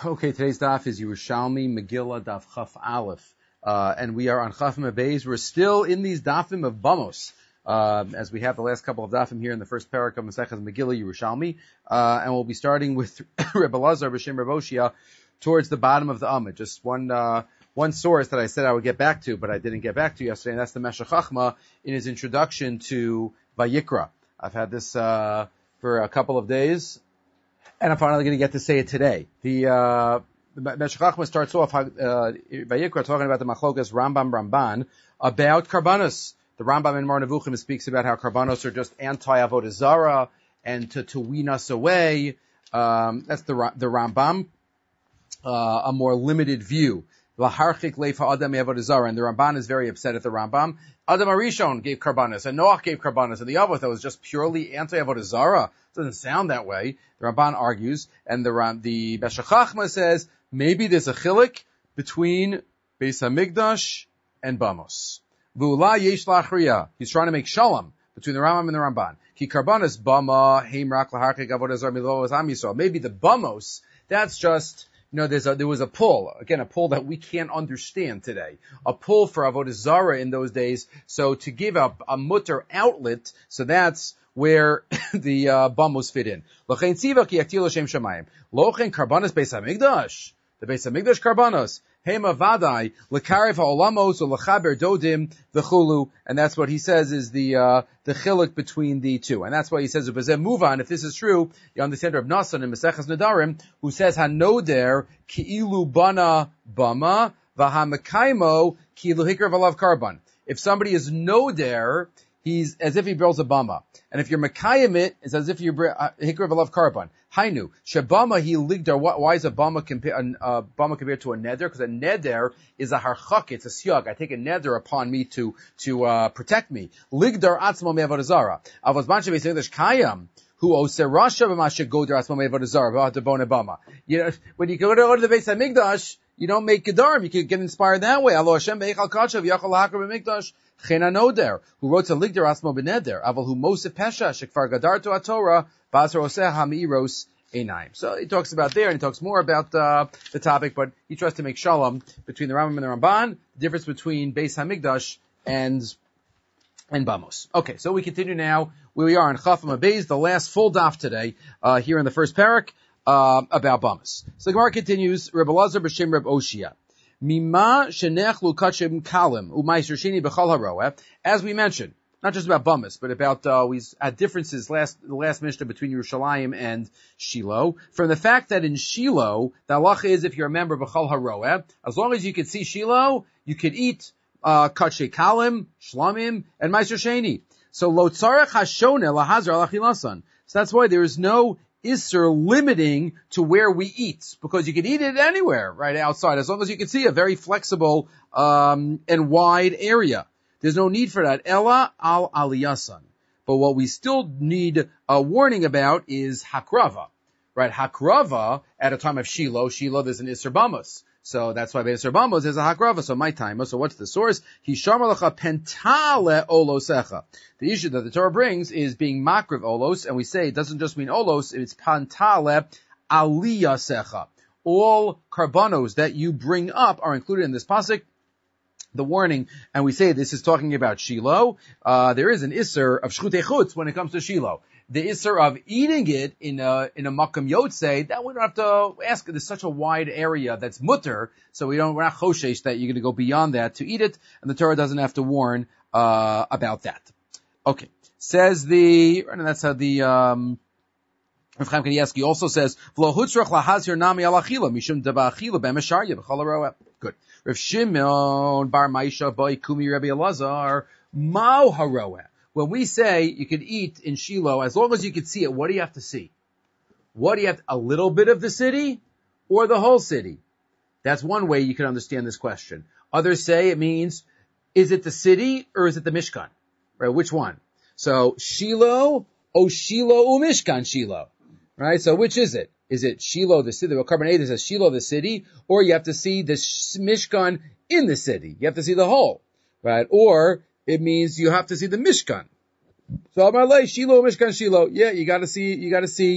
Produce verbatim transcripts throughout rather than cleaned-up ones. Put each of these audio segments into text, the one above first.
Okay, today's daf is Yerushalmi Megillah Daf Chaf Aleph, uh, and we are on Chafim Abayz. We're still in these dafim of Bamos, uh, as we have the last couple of dafim here in the first parak of Masechas Megillah Yerushalmi, uh, and we'll be starting with Rebbe Lazar B'Shem Reb Oshia towards the bottom of the Amud. Just one uh, one source that I said I would get back to, but I didn't get back to yesterday, and that's the Meshech Chachma in his introduction to Vayikra. I've had this uh, for a couple of days. And I'm finally going to get to say it today. The, uh, the Meshech Chachma starts off, uh, Vayikra talking about the Machlokas Rambam Ramban about Karbanos. The Rambam in Mar Nevuchim speaks about how Karbanos are just anti-Avodah Zarah and to, to wean us away. Um, that's the, the Rambam, uh, a more limited view. Laharchik leif ha'adam me'avodah zarah, and the Ramban is very upset at the Rambam. Adam Arishon gave Karbanos, and Noach gave Karbanos, and the Avos that was just purely anti-Avodah Zarah. Doesn't sound that way. The Ramban argues, and the the Meshech Chachma says maybe there's a chilik between Beis Hamikdash and Bamos. V'ula yesh la'achriya. He's trying to make shalom between the Rambam and the Ramban. Ki Karbanos bama heim rak laharchik avodah zarah milovos am Yisrael. Maybe the Bamos, that's just. You know, there's a, there was a pull, again, a pull that we can't understand today. A pull for Avodah Zarah in those days. So to give up a mutter outlet, so that's where the, uh, bamos fit in. L'chein tziva ki yaktil l'shem shamayim. L'chein karbanos beis hamikdash. The beis hamikdash karbanos. Hema vadai, l'karev ha'olamos, l'chaber dodim, v'chulu. And that's what he says is the, uh, the chiluk between the two. And that's why he says, move on. If this is true, you understand Reb Nassan in Maseches Nedarim, who says, hanoder ki'ilu bana bama, v'hamekaimo ki'ilu hikra v'alav karban. If somebody is noder, he's as if he builds a bama. And if you're mekayim it, it's as if you're uh, hikra v'alav karban. Hainu, shebama he ligdar. Why is a bama compared, uh, bama compared to a neder? Because a neder is a harchak, it's a siyag. I take a neder upon me to, to, uh, protect me. Ligdar atzmo me'avodah zarah. Avos manche beis kayam, who oser rasha b'mashe goder atzmo me'avodah zarah, v'adabone bama. You know, when you go to, go to the Beis Hamikdash, you don't make gedarim. You can get inspired that way. Alo Hashem be'echal kachav yachal lahakar b'mikdash. Chena noder, who wrote to ligdar atzmo b'neder. Aval hu mosef pesha, shekfar gadar to atorah, ba'asar oseh hamiros einaim. So he talks about there, and he talks more about uh, the topic, but he tries to make shalom between the Rambam and the Ramban, the difference between Beis Hamikdash and and Bamos. Okay, so we continue now where we are in Chafim Abayz, the last full daf today, uh, here in the first parak, uh, about Bamos. So the Gemara continues, Rebbe Lazar b'Shem Reb Oshia. Mima shenechlu kachim kalim u'maiser sheni b'chal haroeh. As we mentioned, not just about Bamos, but about, uh, we had differences last, the last Mishnah between Yerushalayim and Shiloh. From the fact that in Shiloh, the halacha is if you're a member of B'chal HaRoeh, as long as you could see Shiloh, you could eat, uh, Katshe Kalim, Shlamim, and Meiser Sheni. So, Lo Tzarech Hashone Lahazar Alachilasan. So that's why there is no Isser limiting to where we eat, because you can eat it anywhere, right, outside, as long as you can see a very flexible, um, and wide area. There's no need for that. Ella al aliyasan. But what we still need a warning about is hakrava. Right? Hakrava, at a time of Shiloh, Shiloh there's an Isser Bamos. So that's why Isser Bamos is a hakrava. So my time. So what's the source? Hishamalacha pentale olosecha. The issue that the Torah brings is being makriv olos, and we say it doesn't just mean olos, it's pentale aliyasecha. All karbanos that you bring up are included in this pasuk. The warning, and we say this is talking about Shiloh, uh, there is an Isser of Shchutei Chutz when it comes to Shiloh. The Isser of eating it in a, in a Makam Yotzei, that we don't have to ask. There's such a wide area that's mutter, so we don't, we're not choshesh that you're going to go beyond that to eat it, and the Torah doesn't have to warn, uh, about that. Okay. Says the, and that's how the, um, Rav Chaim Kanievsky also says, "V'lo hutzrach lahazir nami al achila mishum deba achila b'mesharya b'chol haroeh." Good. Rav Shimon bar Maisha boy Kumi Rebbe Elazar mau haroeh. When we say you could eat in Shiloh, as long as you could see it, what do you have to see? What do you have to, a little bit of the city or the whole city? That's one way you can understand this question. Others say it means, is it the city or is it the Mishkan? Right? Which one? So Shiloh, O Shiloh, O Mishkan Shiloh. Right? So which is it? Is it Shiloh the city? Well, Carbon eight says Shiloh the city, or you have to see the Mishkan in the city. You have to see the whole. Right? Or it means you have to see the Mishkan. So Amar Lei, Shiloh, Mishkan, Shiloh. Yeah, you gotta see, you gotta see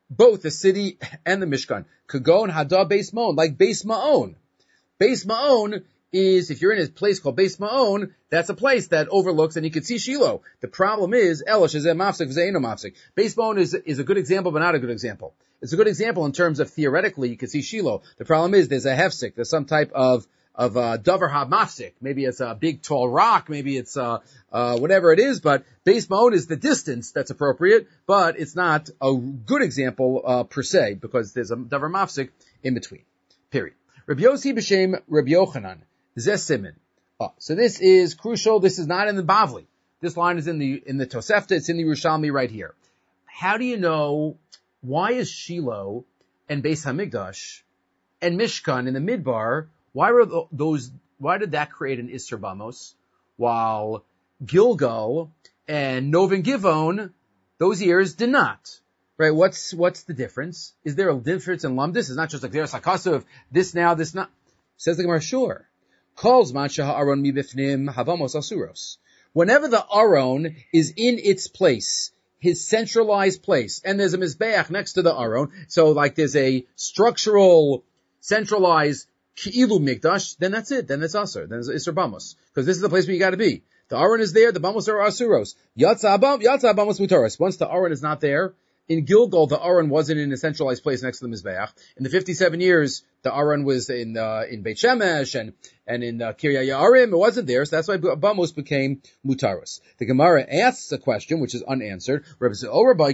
both the city and the Mishkan. Kagon Hada Beis Ma'on, like Beis Ma'on. Beis Ma'on is, if you're in a place called Beis Ma'on, that's a place that overlooks and you can see Shiloh. The problem is, Elish is a mafsik, v'zeino mafsik. Beis Ma'on is, is a good example, but not a good example. It's a good example in terms of theoretically you can see Shiloh. The problem is there's a hefsik, there's some type of of uh, davar ha-mafsik. Maybe it's a big tall rock, maybe it's uh, uh, whatever it is, but Beis Ma'on is the distance that's appropriate, but it's not a good example uh, per se, because there's a davar mafsik in between. Period. Rabbi Yossi b'shem Rabbi Yochanan, zeh simin. Oh, so this is crucial. This is not in the Bavli. This line is in the in the Tosefta. It's in the Yerushalmi right here. How do you know why is Shiloh and Beis Hamikdash and Mishkan in the Midbar? Why were those? Why did that create an Isser Bamos, while Gilgal and Novin Givon, those years did not? Right? What's what's the difference? Is there a difference in Lumdis? It's not just like there's Sakasu of this now, this not. Says the Gemara, sure. Calls Mansha Aron mibifnim havamos asuros. Whenever the Aron is in its place, his centralized place, and there's a Mizbeach next to the Aron, so like there's a structural, centralized Ki'ilu Mikdash, then that's it. Then it's Asur. Then it's Isser Bamos. Because this is the place where you gotta be. The Aron is there, the Bamos are Asuros. Yatsa Bamos Mutaros. Once the Aron is not there, in Gilgal, the Aron wasn't in a centralized place next to the Mizbeach. In the fifty-seven years, the Aron was in, uh, in Beit Shemesh and, and in, uh, Kiryat Ye'arim. It wasn't there, so that's why Bamos became Mutaros. The Gemara asks a question, which is unanswered. What about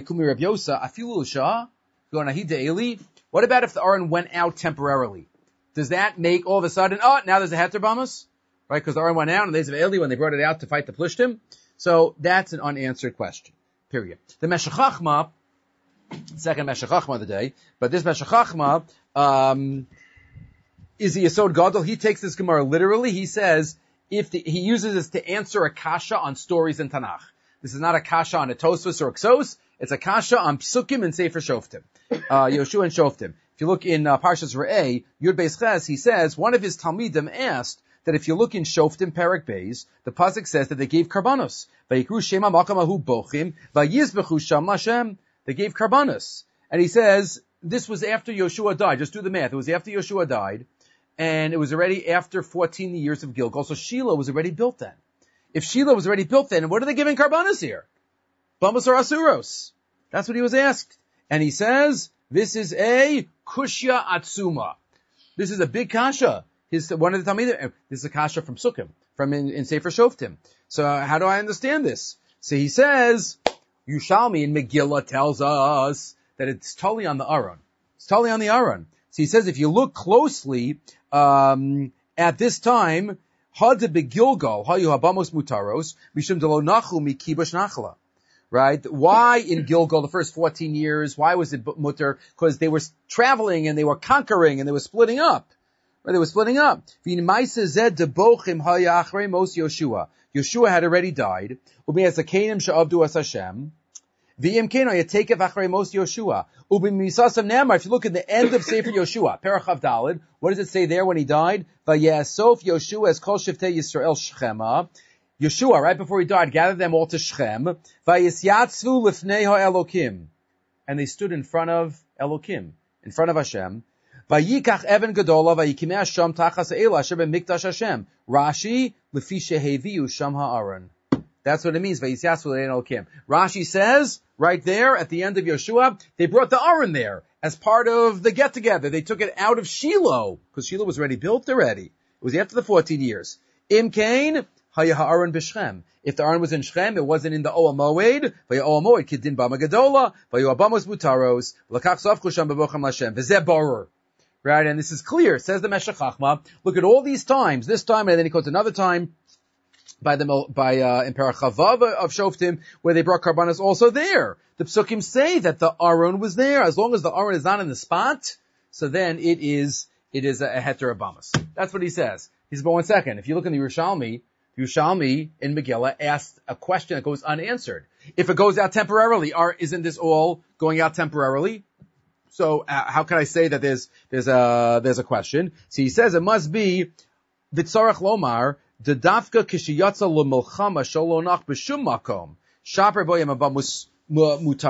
if the Aron went out temporarily? Does that make all of a sudden, oh, now there's a Heter Bamos? Right? Because the Aron went out and there's Eli when they brought it out to fight the Plishtim. So that's an unanswered question. Period. The Meshech Chachma, second Meshech Chachma of the day, but this Meshech Chachma, um, is the Yesod Gadol. He takes this Gemara literally. He says, if the, he uses this to answer a kasha on stories in Tanakh. This is not a kasha on a Tosfos or Ksos. It's a kasha on Psukim and Sefer Shoftim. Uh, Yoshua and Shoftim. If you look in uh, Parshas Re'eh, Yud Beis Ches, he says, one of his Talmidim asked that if you look in Shoftim Perek Beis, the pasuk says that they gave karbanos. Vayikru shema makamahu bochim, vayizbechu sham Hashem. They gave karbanos. And he says, this was after Yoshua died. Just do the math. It was after Yoshua died, and it was already after fourteen years of Gilgal. So Shiloh was already built then. If Shiloh was already built then, what are they giving karbanos here? Bamos or Asuros? That's what he was asked. And he says, this is a kushya atzuma. This is a big kasha. His, one of the Talmidim, this is a kasha from Sukkim, from in, in Sefer Shoftim. So uh, how do I understand this? So he says, Yushalmi in Megillah tells us that it's totally on the Aron. It's totally on the Aron. So he says if you look closely, um, at this time, Hada begilgal, hayu habamos mutaros, mishum delo nachu mikibush nachla. Right? Why in Gilgal the first fourteen years? Why was it mutter? Because they were traveling and they were conquering and they were splitting up. Right? They were splitting up. Yeshua had already died. If you look at the end of Sefer Yoshua, Parachav Daled, what does it say there when he died? Vayasof Yoshua as kol shiftei Yisrael Shechema. Yeshua, right before he died, gathered them all to Shechem. Vayisyatzvu lifnei ha'elokim. And they stood in front of Elokim, in front of Hashem. Vayikach even gadola vayikimei Hashem tachas ha'ela asher b'mikdash Hashem. Rashi, lefi sheheviu sham ha'aron. That's what it means, vayisyatzvu lifnei Elokim. Rashi says, right there at the end of Yeshua, they brought the Aron there as part of the get-together. They took it out of Shiloh, because Shiloh was already built already. It was after the fourteen years. Im Kain, Haya ha'aron b'Shechem. If the Aron was in Shechem, it wasn't in the Oel Moed. Vaya Oel Moed kidin bama gadola. Vaya abamos mutaros. L'kach safchu sham b'bochem l'Hashem. V'zeh borer. Right, and this is clear. Says the Meshech Chachma. Look at all these times. This time, and then he quotes another time by the by uh, in Parachavav of Shoftim, where they brought karbanos also there. The Psukim say that the Aron was there. As long as the Aron is not in the spot, so then it is it is a, a heter abamas. That's what he says. He says, but one second. If you look in the Yerushalmi, Yerushalmi in Megillah asked a question that goes unanswered. If it goes out temporarily, are, isn't this all going out temporarily? So uh, how can I say that there's there's a there's a question? So he says it must be Vitzarach Lomar the Dafka Kishiyatza L'Milchama Sholonach B'Shum Makom Shaper Boyam Abamus Mutarin.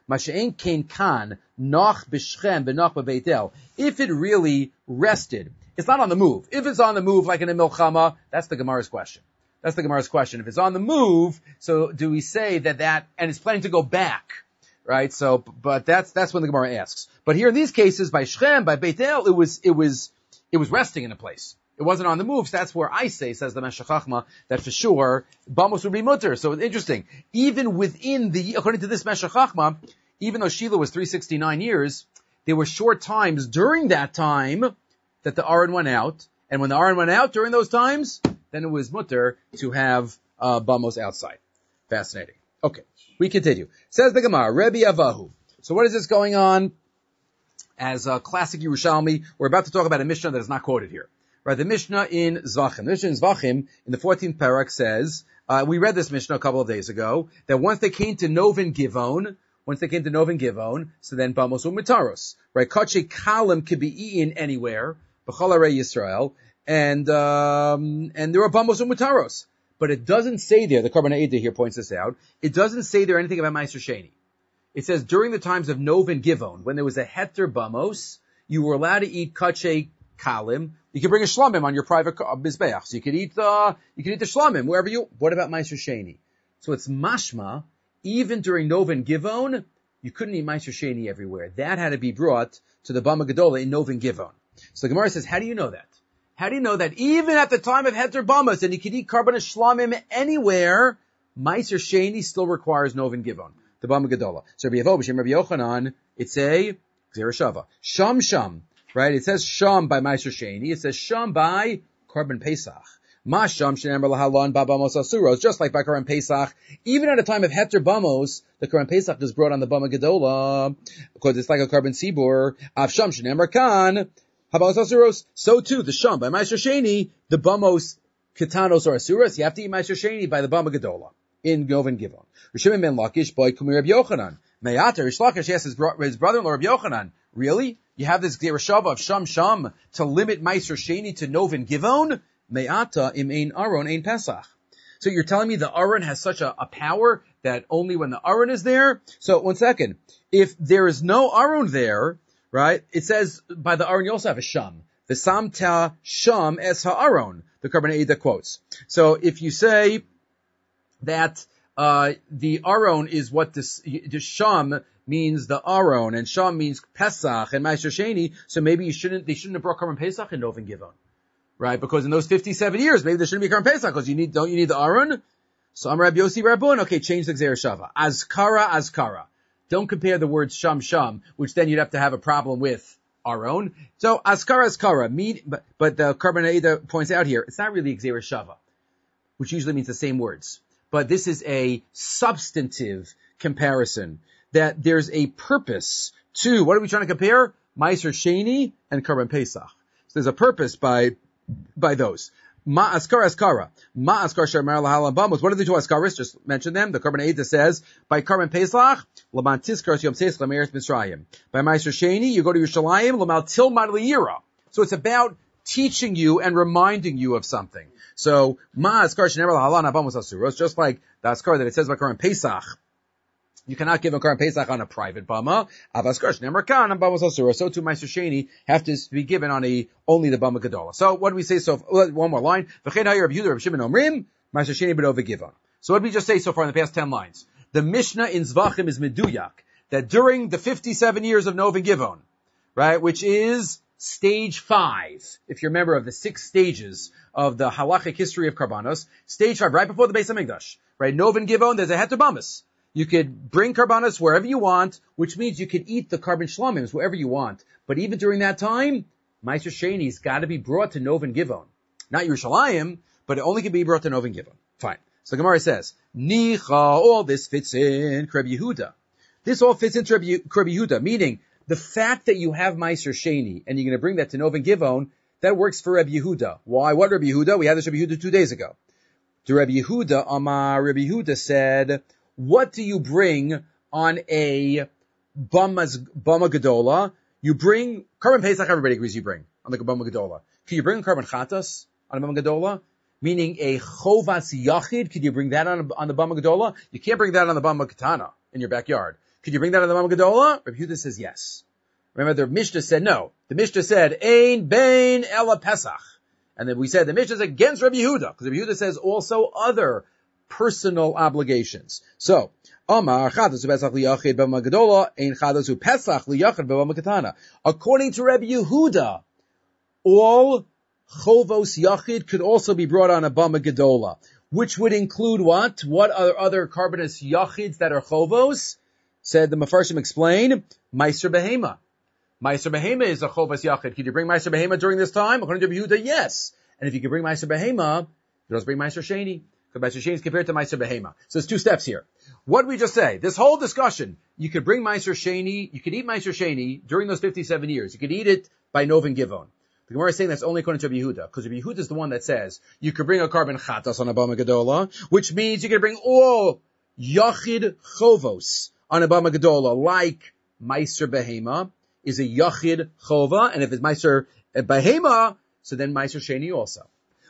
Masha'en kain kan, noch b'Shechem, b'noch b'Beit El. If it really rested, it's not on the move. If it's on the move, like in a milchama, that's the Gemara's question. That's the Gemara's question. If it's on the move, so do we say that that, and it's planning to go back, right? So, but that's, that's when the Gemara asks. But here in these cases, by Shechem, by Beit El, it was, it was, it was resting in a place. It wasn't on the move, so that's where I say, says the Meshech Chachma, that for sure, Bamos would be mutter. So it's interesting. Even within the, according to this Meshech Chachma, even though Shiloh was three hundred sixty-nine years, there were short times during that time that the Aron went out. And when the Aron went out during those times, then it was mutter to have uh, Bamos outside. Fascinating. Okay, we continue. Says the Gemara, Rebbe Avahu. So what is this going on? As a classic Yerushalmi, we're about to talk about a Mishnah that is not quoted here. Right, the Mishnah in Zvachim. The Mishnah in Zvachim, in the fourteenth parak says, uh, we read this Mishnah a couple of days ago, that once they came to Novin Givon, once they came to Novin Givon, so then Bamos Umitaros. Right, Kache Kalim could be eaten anywhere, B'chol Arei Yisrael, and, um, and there are Bamos Umitaros. But it doesn't say there, the Karban Eidah here points this out, it doesn't say there anything about Meiser Sheni. It says during the times of Novin Givon, when there was a Heter Bamos, you were allowed to eat Kache Kalim. You can bring a shlamim on your private mizbeach. So you could eat, uh, you could eat the shlamim wherever you, what about Meiser Sheni? So it's mashma, even during Novin Givon, you couldn't eat Meiser Sheni everywhere. That had to be brought to the Bama Gedola in Novin Givon. So the Gemara says, how do you know that? How do you know that even at the time of Heter Bamas, and you could eat carbon shlamim anywhere, Meiser Sheni still requires Novin Givon, the Bama Gedola. So Rabbi Yevo, B'Shem Rabbi Yochanan, it's a Gzera Shava. Sham Sham. Right? It says Sham by Meiser Sheni. It says Sham by Karban Pesach. Ma Sham Shenemar Lahalon Ba Bamos Asuros. Just like by Karban Pesach, even at a time of Heter Bamos, the Karban Pesach is brought on the Bama Gedola, because it's like a Karban Sibur. Av Sham Shenemar Kan Habamos Asuros. So too, the Sham by Meiser Sheni, the Bamos Ketanos or Asuros, you have to eat Meiser Sheni by the Bama Gedola in Novin Givon. Rishimon ben Lakish boy Kumir Rabbi Yochanan. Me'ater Rish Lakish asks his, bro- his brother-in-law Rabbi Yochanan, really? You have this Gzerashava of Sham Sham to limit Meiser Sheni to Novin Givon? Me'ata im ein Aron ein Pesach. So you're telling me the Aron has such a, a power that only when the Aron is there? So one second. If there is no Aron there, right, it says by the Aron you also have a Sham. The Samta Sham es ha'Aron, the Karban Eidah quotes. So if you say that uh the Aron is what this, the Sham means the Aron, and Sham means Pesach and Meiser Sheni, so maybe you shouldn't, they shouldn't have brought Karban Pesach in Novin Givon. Right? Because in those fifty-seven years, maybe there shouldn't be Karban Pesach, because you need, don't you need the Aron? So I'm Rabbi Yossi Rabbun, okay, change the Gzeir Shava. Azkara, Azkara. Don't compare the words Sham, Sham, which then you'd have to have a problem with Aron. So Azkara, Azkara, mean, but, but the Karban Eidah points out here, it's not really Gzeir Shava, which usually means the same words. But this is a substantive comparison, that there's a purpose to, what are we trying to compare? Meiser Sheni and Karban Pesach. So there's a purpose by, by those. Ma Askara Askara. Ma Askar Shamar Lahalan Bamos. What are the two Askaris? Just mention them. The Karban Eidah says, by Karban Pesach, Laman Tiskar Yom Seis Lameres Mitzrayim. By Meiser Sheni, you go to Yerushalayim, Lamal Tilmad Liyira. So it's about teaching you and reminding you of something. So, Ma Askar Shamar Lahalan Bamos Asuros, just like the Askar that it says by Karban Pesach, you cannot give a Karban Pesach on a private bama. Avaskar Shneimar Kan on Bamos Asura. So too Meiser Sheni have to be given on a only the Bama Gedola. So what do we say? So one more line. V'chein hayir Rabbi Yehuda Rabbi Shimon Omrim Meiser Sheni b'Nova Givon. So what did we just say so far in the past ten lines? The Mishnah in Zvachim is Meduyak, that during the fifty-seven years of Novin Givon, right, which is stage five, if you're a member of the six stages of the halachic history of Karbanos, stage five, right before the Beis HaMikdash, right? Novin Givon, there's a Heter Bamas. You could bring karbanos wherever you want, which means you could eat the carbon shlamims wherever you want. But even during that time, Meiser Sheni's got to be brought to Novin Givon. Not Yerushalayim, but it only can be brought to Novin Givon. Fine. So the Gemara says, Nicha, all this fits in Rabbi Yehuda. This all fits into Rabbi Yehuda, meaning the fact that you have Meiser Sheni and you're going to bring that to Novin Givon, that works for Rabbi Yehuda. Why? What Rabbi Yehuda? We had this Rabbi Yehuda two days ago. To Rabbi Yehuda, Amar, Rabbi Yehuda said, what do you bring on a Bama Gedola? You bring, Karban Pesach, everybody agrees you bring on the Bama Gedola. Can you bring Karban Chatas on a Bama Gedola? Meaning a Chovas Yachid, can you bring that on, on the Bama Gedola? You can't bring that on the Bama Katana in your backyard. Could you bring that on the Bama Gedola? Rabbi Yehuda says yes. Remember, the Mishnah said no. The Mishnah said, Ein Bein Ela Pesach. And then we said the Mishnah is against Rabbi Yehuda, because Rabbi Yehuda says also other personal obligations. So, Amar Chadas Pesach liyachid b'Bama Gedola, Ein Chadas Pesach liyachid b'Bama Ketana. According to Rabbi Yehuda, all Chovos Yachid could also be brought on a Bama Gedola, which would include what? What are other Karbanos Yachids that are Chovos? Said the Mefarshim explain, Meiser Behema. Meiser Behema is a Chovos Yachid. Could you bring Meiser Behema during this time? According to Rabbi Yehuda, yes. And if you could bring Meiser Behema, you also bring Meiser Sheni. Because Meiser Sheni is compared to Meiser Behema. So there's two steps here. What did we just say? This whole discussion, you could bring Meiser Sheni, you could eat Meiser Sheni during those fifty-seven years. You could eat it by Novin Givon. The Gemara is saying that's only according to Rabbi Yehuda, because Rabbi Yehuda is the one that says you could bring a carbon chatas on a Bama Gedola, which means you could bring all Yachid Chovos on a Bama Gedola, like Meiser Behema is a Yachid Chova, and if it's Meiser Behema, so then Meiser Sheni also.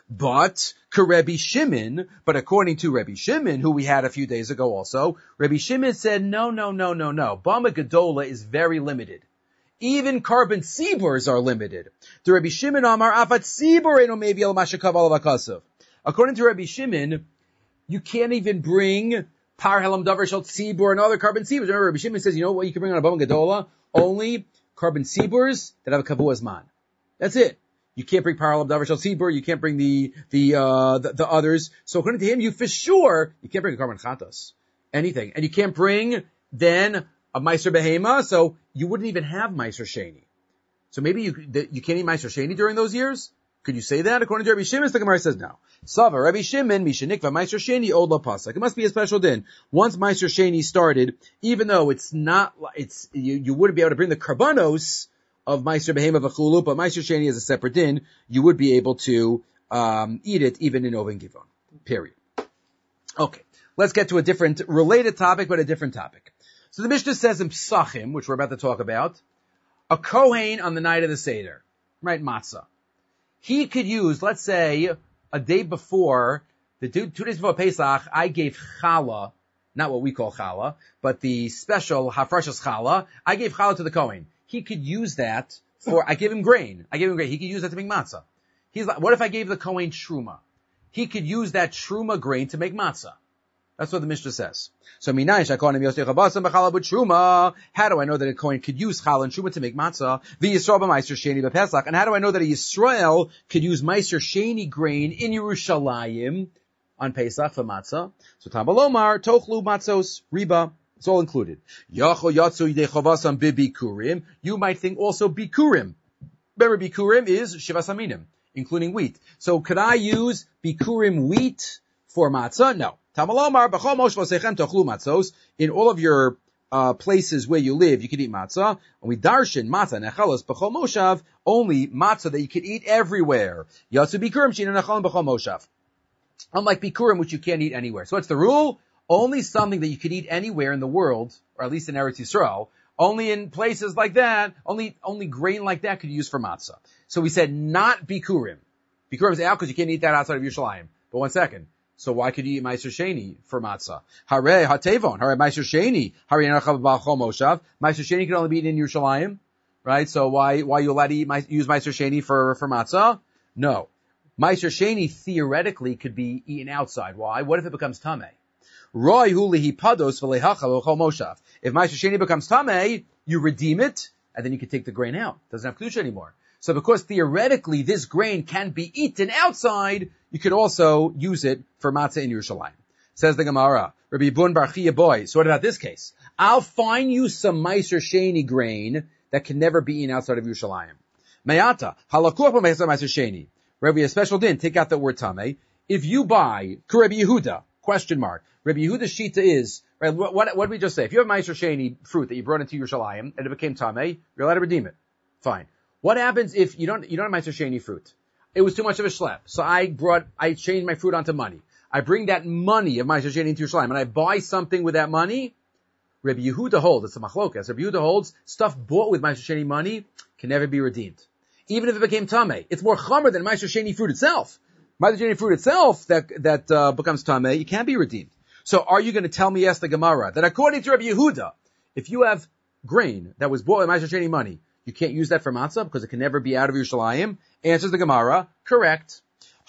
But, Rebbe Shimon, but according to Rebbe Shimon, who we had a few days ago also, Rebbe Shimon said, no, no, no, no, no. Bama Gedola is very limited. Even carbon siburs are limited. The Rebbe Shimon Amar, Afat Sibur eno maybe el mashakav al vakasav. According to Rebbe Shimon, you can't even bring Par Helam Davar Shal Sibur and other carbon siburs. Remember, Rebbe Shimon says, you know what you can bring on a Bama Gedola? Only carbon siburs that have a kavuas man. That's it. You can't bring Par Helam Davar Shal Sibur. You can't bring the, the, uh, the, the others. So according to him, you for sure, you can't bring a carbon chatas. Anything. And you can't bring then a Meiser Behema, so you wouldn't even have Meiser Sheni. So maybe you you can't eat Meiser Sheni during those years? Could you say that? According to Rabbi Shimon, the Gemara says no. Sava, Rabbi Shimon, Mishanikva, Meiser Sheni, Od La Pasak. It must be a special din. Once Meiser Sheni started, even though it's not, it's, you, you wouldn't be able to bring the karbanos of Meiser Behema V'chulu, but Meiser Sheni is a separate din, you would be able to, um, eat it even in Oven Givon. Period. Okay. Let's get to a different, related topic, but a different topic. So the Mishnah says in Psachim, which we're about to talk about, a Kohen on the night of the Seder, right, matzah. He could use, let's say, a day before, the two, two days before Pesach, I gave challah, not what we call challah, but the special hafrashas challah, I gave challah to the Kohen. He could use that for, I gave him grain. I gave him grain. He could use that to make matzah. He's like, what if I gave the Kohen truma? He could use that truma grain to make matzah. That's what the Mishnah says. So, how do I know that a Kohen could use challah and truma to make matzah? And how do I know that a Yisrael could use meiser sheni grain in Yerushalayim on Pesach for matzah? So, Tabalomar, tochlu matzos, riba, it's all included. You might think also bikurim. Remember, bikurim is shivas aminim, including wheat. So, could I use bikurim wheat for matzah? No. In all of your uh, places where you live, you can eat matzah. And we darshan matzah nechalos b'chol moshav, only matzah that you can eat everywhere. Yatsu bikurim she'inu nechalim b'chol moshav. Unlike bikurim, which you can't eat anywhere. So what's the rule? Only something that you could eat anywhere in the world, or at least in Eretz Yisrael. Only in places like that, only only grain like that could you use for matzah. So we said not bikurim. Bikurim is out because you can't eat that outside of Yerushalayim. But one second. So why could you eat Meiser Sheni for matzah? Hare hatevon, hare Meiser Sheni, hare Yenachav b'chol moshav. Meiser Sheni can only be eaten in Yerushalayim, right? So why why are you allowed to eat, use Meiser Sheni for for matzah? No, Meiser Sheni theoretically could be eaten outside. Why? What if it becomes tamei? Roy hu lihipados v'lehachav b'chol moshav. If Meiser Sheni becomes tamei, you redeem it, and then you can take the grain out. It doesn't have kedusha anymore. So because theoretically this grain can be eaten outside, you could also use it for matzah in Yerushalayim. Says the Gemara, Rabbi Bun Bar Chia boy, so what about this case? I'll find you some Meiser Sheni grain that can never be eaten outside of Yerushalayim. Mayata, halakuach b'Meiser Sheni. Rabbi, a special din, take out the word tamei. If you buy, Rabbi Yehuda, question mark, Rabbi Yehuda's shita is, right, what, what, what did we just say? If you have Meiser Sheni fruit that you brought into Yerushalayim and it became tamei, you're allowed to redeem it. Fine. What happens if you don't, you don't have Meiser Sheni fruit? It was too much of a schlep. So I brought, I changed my fruit onto money. I bring that money of Meiser Sheni into Yerushalayim and I buy something with that money. Rabbi Yehuda holds, it's a machlokas. Rabbi Yehuda holds, stuff bought with Meiser Sheni money can never be redeemed. Even if it became tamei. It's more chamer than Meiser Sheni fruit itself. Meiser Sheni fruit itself that, that, uh, becomes tamei, it can't be redeemed. So are you going to tell me, yes, the Gemara, that according to Rabbi Yehuda, if you have grain that was bought with Meiser Sheni money, you can't use that for matzah because it can never be out of Yerushalayim? Answers the Gemara, correct.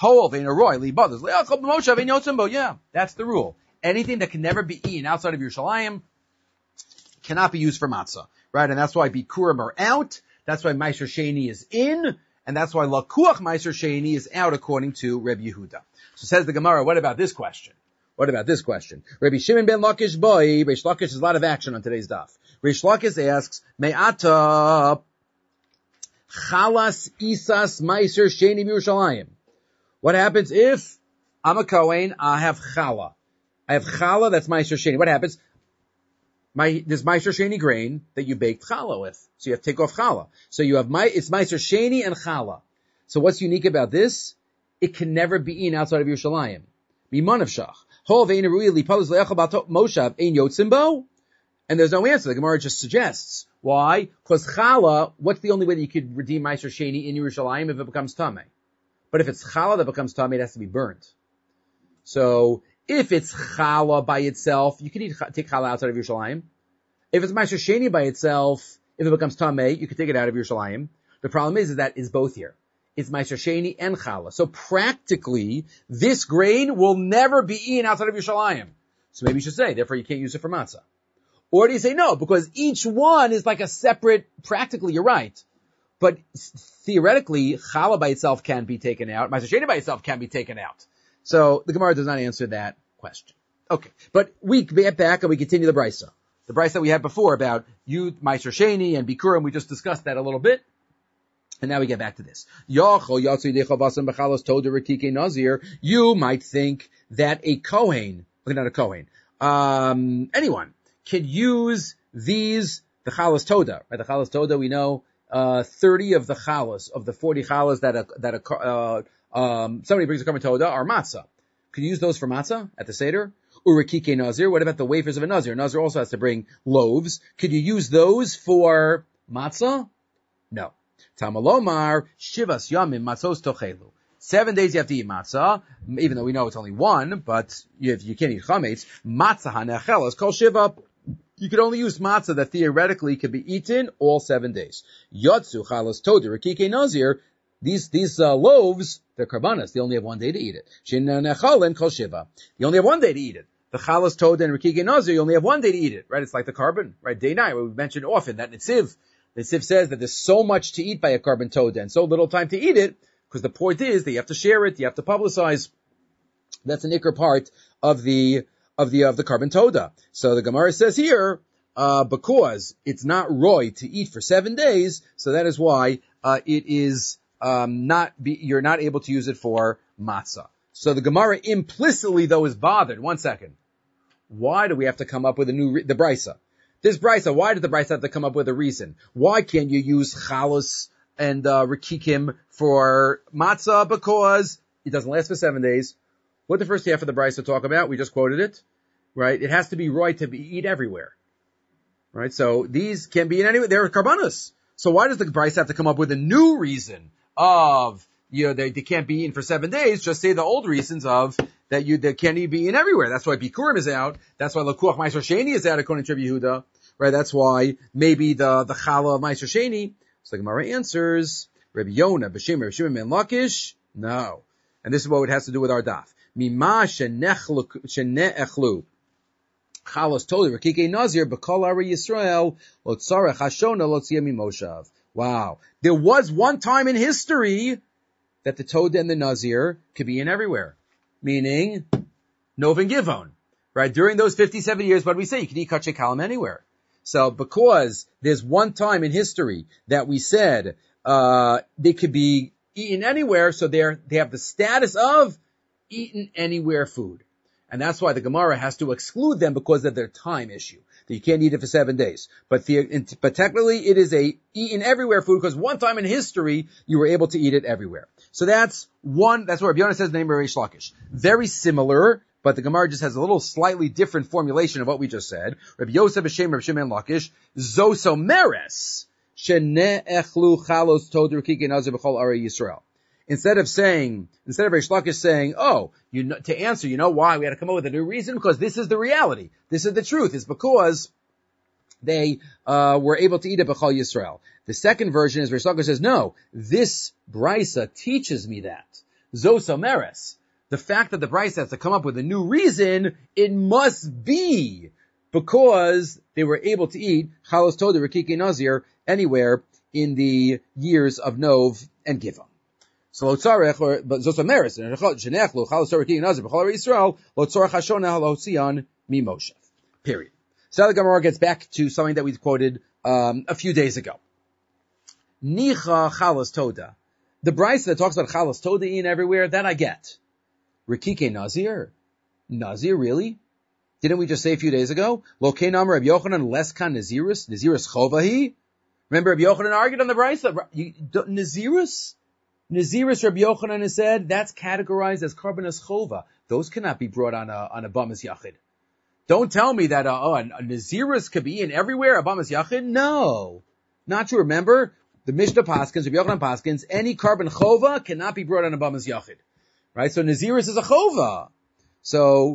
Yeah, that's the rule. Anything that can never be eaten outside of Yerushalayim cannot be used for matzah, right? And that's why Bikurim are out. That's why Meiser Sheni is in. And that's why Lakuach Meiser Sheni is out according to Rebbe Yehuda. So says the Gemara, what about this question? What about this question? Rabbi Shimon ben Lakish boy, Reish Lakish has a lot of action on today's daf. Reish Lakish asks, Me'ata chalas isas Meiser Sheni Yerushalayim. What happens if I'm a Kohen, I have challah. I have challah, that's Meiser Sheni. What happens? My, there's Meiser Sheni grain that you baked challah with. So you have to take off challah. So you have my, it's Meiser Sheni and challah. So what's unique about this? It can never be eaten outside of Yerushalayim. Miman of shach. And there's no answer. The Gemara just suggests. Why? Because challah, what's the only way that you could redeem Meiser Sheni in Yerushalayim if it becomes tameh? But if it's challah that becomes tameh, it has to be burnt. So, if it's challah by itself, you can eat, take challah outside of Yerushalayim. If it's Meiser Sheni by itself, if it becomes tameh, you can take it out of Yerushalayim. The problem is, is that it's both here. It's Meiser Sheni and challah. So practically, this grain will never be eaten outside of Yerushalayim. So maybe you should say, therefore you can't use it for matzah. Or do you say no, because each one is like a separate, practically you're right. But theoretically, challah by itself can be taken out. Meiser Sheni by itself can be taken out. So the Gemara does not answer that question. Okay. But we get back and we continue the brisa. The brisa we had before about you, Meiser Sheni and Bikurim, we just discussed that a little bit. And now we get back to this. You might think that a Kohen, not a Kohen, um, anyone can use these, the chalas toda, right? The chalas toda, we know, uh, thirty of the chalas, of the forty chalas that a, that a, uh, um, somebody brings a korban toda are matzah. Could you use those for matzah at the Seder? Urakike nazir. What about the wafers of a nazir? Nazir also has to bring loaves. Could you use those for matzah? No. Tamalomar, Shivas Yamim Matzos Tochelu. Seven days you have to eat matzah, even though we know it's only one, but if you can't eat chametz, matzah hanechelas kol shiva. You could only use matzah that theoretically could be eaten all seven days. Yotzu chalas toda rekike nazir. These, these, uh, loaves, they're karbanas. They only have one day to eat it. Shinanechalen kol shiva. You only have one day to eat it. The chalas toda and rekike nazir, you only have one day to eat it, right? It's like the carbon, right? Day nine, we've mentioned often that Nitziv. The Siv says that there's so much to eat by a korban toda and so little time to eat it, because the point is that you have to share it, you have to publicize. That's an ikr part of the, of the, of the korban toda. So the Gemara says here, uh, because it's not roy to eat for seven days, so that is why, uh, it is, um, not be, you're not able to use it for matzah. So the Gemara implicitly though is bothered. One second. Why do we have to come up with a new, re- the brisa? This brisa, why did the brisa have to come up with a reason? Why can't you use chalas and uh, rekikim for matzah? Because it doesn't last for seven days. What did the first half of the brisa talk about? We just quoted it, right? It has to be right to be eat everywhere, right? So these can be in anywhere. They're karbanos. So why does the brisa have to come up with a new reason of, you know, they, they can't be eaten for seven days? Just say the old reasons of that you they can't be eaten everywhere. That's why Bikurim is out. That's why Lakuach Meiser Sheni is out according to Rabbi Yehuda. Right, that's why maybe the, the challah of Meiser Sheni. So the Gemara answers, Rabbi Yonah, B'Shem, Rabbi Shimon ben Lakish, no. And this is what it has to do with our daf. Mima shene'echlu, chalos toli, Rekike Nazir, B'kol Ari Yisrael, lo tzarech hashona, lo tziyah mimoshav. Wow. There was one time in history that the Toda and the Nazir could be in everywhere. Meaning, Novin Givon. Right, during those fifty-seven years, what do we say? You can eat kachei kalam anywhere. So because there's one time in history that we said, uh, they could be eaten anywhere, so they're, they have the status of eaten anywhere food. And that's why the Gemara has to exclude them because of their time issue. That you can't eat it for seven days. But the, but technically it is a eaten everywhere food because one time in history you were able to eat it everywhere. So that's one, that's what Rabbi Yonah says in the name of Reish Lakish. Very similar. But the Gemara just has a little slightly different formulation of what we just said. Rabbi Yosef B'Shem Rabbi Shimon Lakish, Zosomeres, Shene Echlu Chalos Tod Rekike Nazir B'Chol Arei Yisrael. Instead of saying, instead of Reish Lakish saying, oh, you know, to answer, you know why we had to come up with a new reason? Because this is the reality. This is the truth. It's because they uh, were able to eat it b'chol Yisrael. The second version is Rish Lakish says, no, this brisa teaches me that. Zos Omeres. The fact that the brisa has to come up with a new reason, it must be because they were able to eat Chalos Toda Rikiki Nazir anywhere in the years of Nov and Givon. So lo tzarech, or but Zos Omeres, shenechlu Chalos Toda Rikiki Nazir b'chol Yisrael lo tzarech hashona lo mi Moshe. Period. So the Gemara gets back to something that we quoted um, a few days ago. Nicha Chalos Toda. The brisa that talks about Chalos Toda in everywhere, that I get. Rikike Nazir? Nazir, really? Didn't we just say a few days ago? Lo Keinam Rabbi Yochanan Leskan Nazirus? Nazirus Chovahi? Remember Rabbi Yochanan argued on the brisa? Nazirus? Nazirus Rabbi Yochanan has said that's categorized as Karbanas Chova. Those cannot be brought on a, on a Bamas Yachid. Don't tell me that, uh, oh, a, a Nazirus could be in everywhere, a Bamas Yachid? No. Not true. Remember, the Mishnah Paskins, Rabbi Yochanan Paskins, any carbon Chova cannot be brought on a Bamas Yachid. Right? So Nazirus is a Chova. So,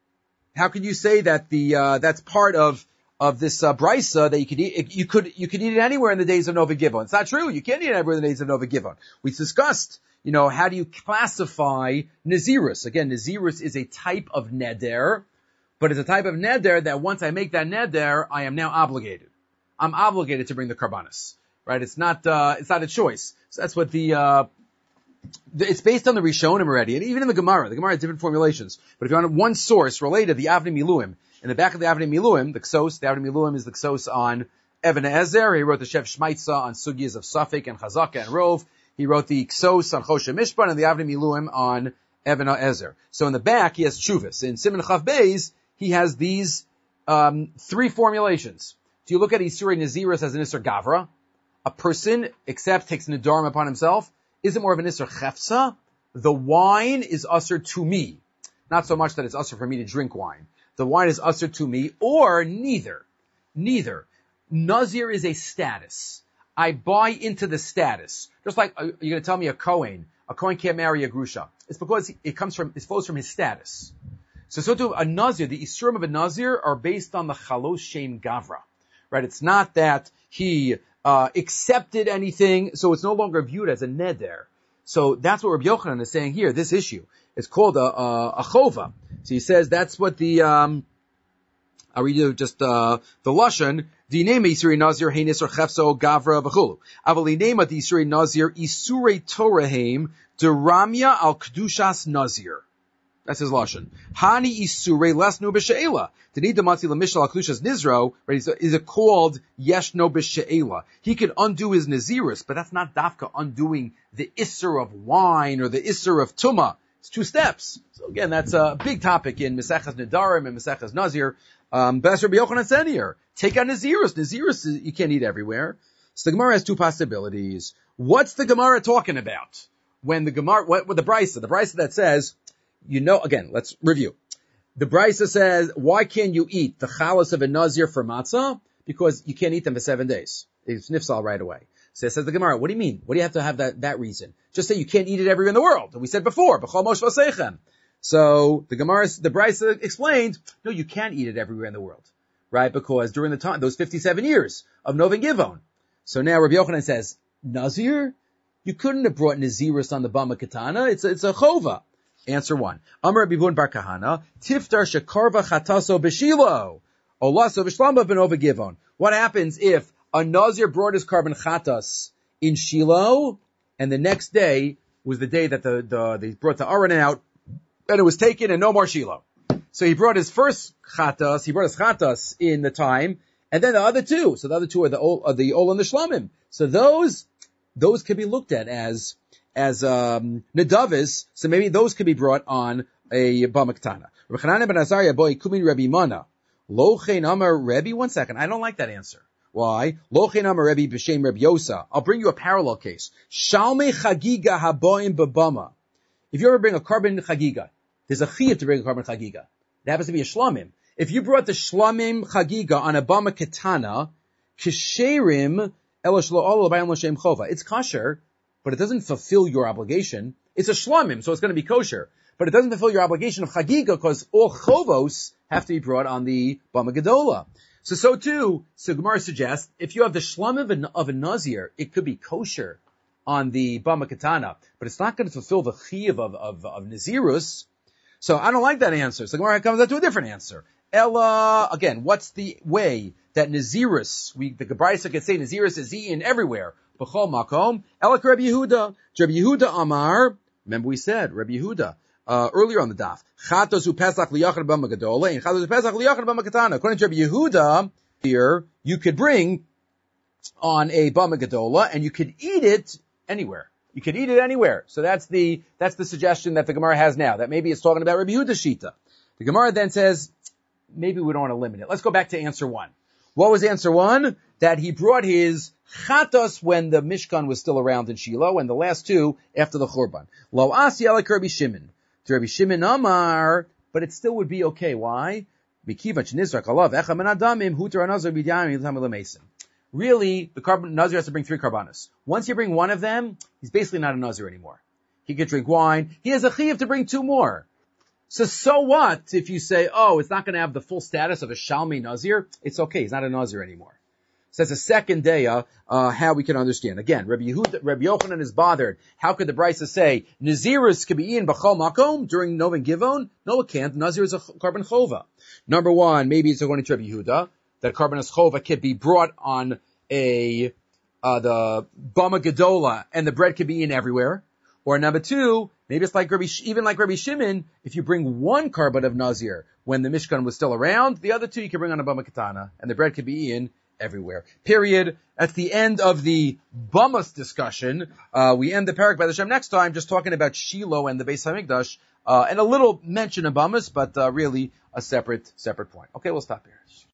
how can you say that the, uh, that's part of, of this, uh, brisa that you could eat, you could, you could eat it anywhere in the days of Nova Givon? It's not true. You can't eat it everywhere in the days of Nova Givon. We discussed, you know, how do you classify Nazirus? Again, Nazirus is a type of neder, but it's a type of neder that once I make that neder, I am now obligated. I'm obligated to bring the karbanis. Right? It's not, uh, it's not a choice. So that's what the, uh, the, it's based on the Rishonim already. And even in the Gemara, the Gemara has different formulations. But if you're on one source related, the Avnei Miluim, in the back of the Avnei Miluim, the Ksos, the Avnei Miluim is the Ksos on Even Ezer. He wrote the Shev Shmaitza on Sugyas of Suffolk and Chazaka and Rov. He wrote the Ksos on Choshe Mishpan and the Avnei Miluim on Even Ezer. So in the back, he has Chuvas. In Siman Chav Beis, he has these, um, three formulations. Do you look at Isurei Nazirus as an Isur Gavra? A person, except takes Nidarim upon himself, isn't more of an Isser Chefsa. The wine is Usser to me. Not so much that it's Usser for me to drink wine. The wine is Usser to me, or neither. Neither. Nazir is a status. I buy into the status. Just like, uh, you're going to tell me a Kohen. A Kohen can't marry a Grusha. It's because it comes from, it flows from his status. So, so to a Nazir, the Isurim of a Nazir are based on the Chalos Shem Gavra. Right? It's not that he, Uh, accepted anything, so it's no longer viewed as a neder. So that's what Rabbi Yochanan is saying here, this issue. It's called a, a, a chova. So he says that's what the, um, I'll read you just, uh, the Lashon, the name Isurei Nazir, Heinis or Chefso, Gavra, V'chulu. Avali name of the Isurei Nazir, Isurei Toraheim, Deramya al Kedushas Nazir. That's his Lashon. Hani Isurei Lesnu B'She'ela. To need the Matzi L'Mishal Al Kedushas Nizro, right, is, is it called Yeshno B'She'ela. He could undo his Nazirus, but that's not Dafka undoing the Isser of wine or the Isser of Tumah. It's two steps. So again, that's a big topic in Mesechas Nedarim and Mesechas Nazir. Um, but that's Rabbi Yochanan said here. Take out Nazirus. Nazirus you can't eat everywhere. So the Gemara has two possibilities. What's the Gemara talking about? When the Gemara, what, what the Brisa, the Brisa that says, you know, again, let's review. The Brisa says, why can't you eat the chalas of a Nazir for matzah? Because you can't eat them for seven days. It's nifsal right away. So it says the Gemara, what do you mean? What do you have to have that, that reason? Just say you can't eat it everywhere in the world. And we said before, b'chol mosh v'seichem. So the Gemara, the Brisa explained, no, you can't eat it everywhere in the world. Right? Because during the time, those fifty-seven years of Nov and Givon. So now Rabbi Yochanan says, Nazir? You couldn't have brought Nazirus on the Bama Katana. It's a, it's a chova. Answer one. Amar Rabbi Bun Bar Kahana, Tiftar shekarva chataso b'shilo, olaso b'shlamba b'nova givon. What happens if a Nazir brought his carbon chatas in Shiloh, and the next day was the day that the, the they brought the Aron out, and it was taken and no more Shiloh. So he brought his first chatas, he brought his chatas in the time, and then the other two. So the other two are the are the Ol and the Shlamim. So those, those can be looked at as as um Nadavis, so maybe those could be brought on a Bamaktana. Rechanan ben Azariah boy Kumin Rebbe Mana. Lochein Amar Rebbe, one second, I don't like that answer. Why? Lochein Amar Rebbe b'shem Rebbe Yosa. I'll bring you a parallel case. Shalmei Chagiga haboim b'bama. If you ever bring a carbon chagiga, there's a chiyuv to bring a carbon chagiga. It happens to be a shlamim. If you brought the shlamim chagiga on a bama katana, kisherim elosh lo olo bayam l'shem chova. It's kosher, but it doesn't fulfill your obligation. It's a shlamim, so it's going to be kosher. But it doesn't fulfill your obligation of chagiga because all chovos have to be brought on the Bama Gedola. So, so too, so Gemara suggests, if you have the shlam of a, of a nazir, it could be kosher on the bama katana, but it's not going to fulfill the chiyuv of, of, of nazirus. So I don't like that answer. So Gemara comes out to a different answer. Ella, again, what's the way that nazirus, we, the Gebraisa could say nazirus is eaten everywhere. B'chol makom, Ella Rabbi Yehuda. Rabbi Yehuda Amar, remember we said, Rabbi Yehuda, Uh, earlier on the daf, chatos hu pesach liyachad b'ma gadola, and chatos hu pesach liyachad b'ma katana. According to Rabbi Yehuda, here, you could bring on a b'ma gadola, and you could eat it anywhere. You could eat it anywhere. So that's the, that's the suggestion that the Gemara has now, that maybe it's talking about Rabbi Yehuda Shita. The Gemara then says, maybe we don't want to limit it. Let's go back to answer one. What was answer one? That he brought his chatos when the Mishkan was still around in Shiloh, and the last two after the Churban. Lo asi alek Rabbi Shimon. To Rabbi Shimon Amar, but it still would be okay. Why? Really, the carbon, Nazir has to bring three karbanos. Once you bring one of them, he's basically not a Nazir anymore. He could drink wine. He has a chiyuv to bring two more. So, so what if you say, oh, it's not going to have the full status of a Shalmi Nazir? It's okay. He's not a Nazir anymore. So that's a second day, uh, uh, how we can understand. Again, Rabbi Yehuda, Rabbi Yochanan is bothered. How could the Brisa say, Nazirus can be eaten b'chol makom during Nov and Givon? No, it can't. Nazir is a carbon chova. Number one, maybe it's according to Rabbi Yehuda, that carbon chova can be brought on a, uh, the Bama Gedola, and the bread can be eaten everywhere. Or number two, maybe it's like Rabbi, even like Rabbi Shimon, if you bring one carbon of Nazir when the Mishkan was still around, the other two you can bring on a Bama Katana, and the bread can be eaten everywhere. Period. At the end of the Bamas discussion, uh, we end the parak by the Shem next time, just talking about Shiloh and the Beis HaMikdash, uh, and a little mention of Bamas, but, uh, really a separate, separate point. Okay, we'll stop here.